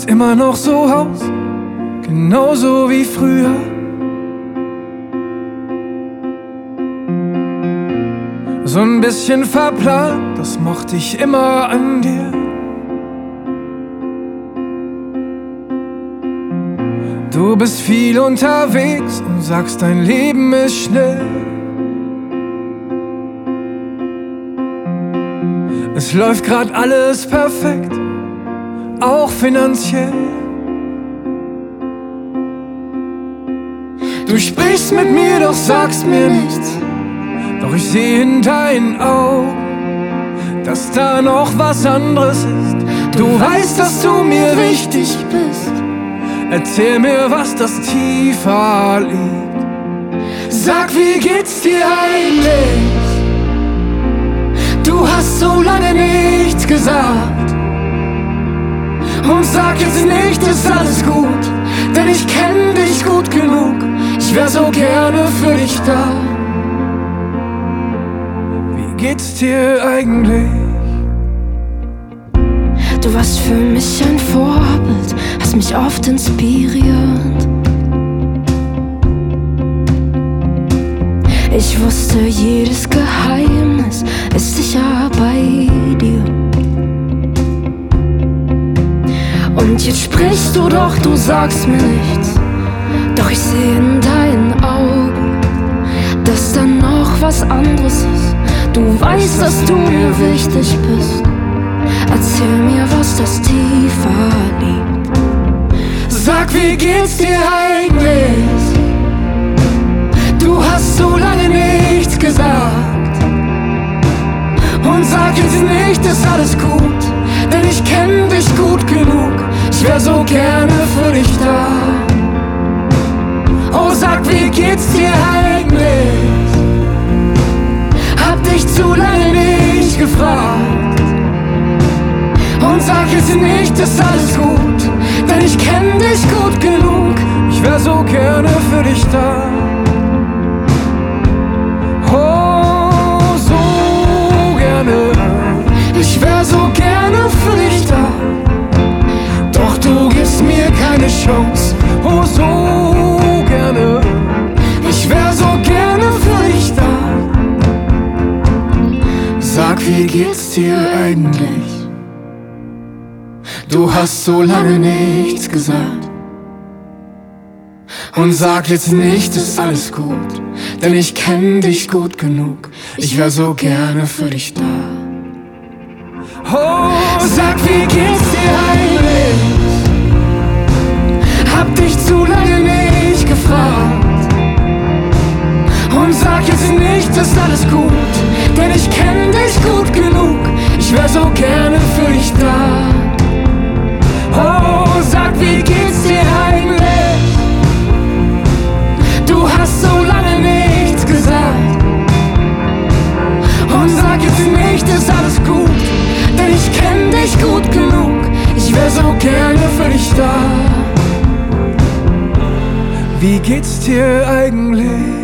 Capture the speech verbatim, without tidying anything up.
immer noch so aus, genauso wie früher. So ein bisschen verplant, das mochte ich immer an dir. Du bist viel unterwegs und sagst, dein Leben ist schnell. Es läuft grad alles perfekt, auch finanziell. Du sprichst mit mir, doch sagst mir nichts. Doch ich sehe in deinen Augen, dass da noch was anderes ist. Du weißt, dass du mir wichtig bist. Erzähl mir, was das tiefer liegt. Sag, wie geht's dir eigentlich? Du hast so lange nichts gesagt. Und sag jetzt nicht, ist alles gut, denn ich kenn dich gut genug. Ich wär so gerne für dich da. Wie geht's dir eigentlich? Du warst für mich ein Vorbild, hast mich oft inspiriert. Ich wusste, jedes Geheimnis ist sicher bei dir. Und jetzt sprichst du doch, du sagst mir nichts. Doch ich seh in deinen Augen, dass da noch was anderes ist. Du weißt, dass du mir wichtig bist. Erzähl mir, was das tiefer liegt. Sag, wie geht's dir eigentlich? Du hast so lange nichts gesagt. Und sag jetzt nicht, ist alles gut, denn ich kenn dich gut genug. Ich wär so gerne für dich da. Oh, sag, wie geht's dir eigentlich? Hab dich zu lange nicht gefragt. Und sag jetzt nicht, ist alles gut, denn ich kenn dich gut genug. Ich wär so gerne für dich da. Oh, so gerne. Ich wär so gerne für dich da. Doch du gibst mir keine Chance. Oh, so gerne. Ich wär so gerne für dich da. Sag, wie geht's dir eigentlich? Du hast so lange nichts gesagt. Und sag jetzt nicht, ist alles gut, denn ich kenn dich gut genug. Ich wär so gerne für dich da. Oh, sag, wie geht's dir eigentlich? Hab dich zu lange nicht gefragt. Und sag jetzt nicht, ist alles gut, denn ich kenn dich gut genug. Ich wär so gerne für dich da. Oh, sag, wie geht's dir eigentlich? Du hast so lange nichts gesagt. Und sag jetzt nicht, ist alles gut, denn ich kenn dich gut genug. Ich wär so gerne für dich da. Wie geht's dir eigentlich?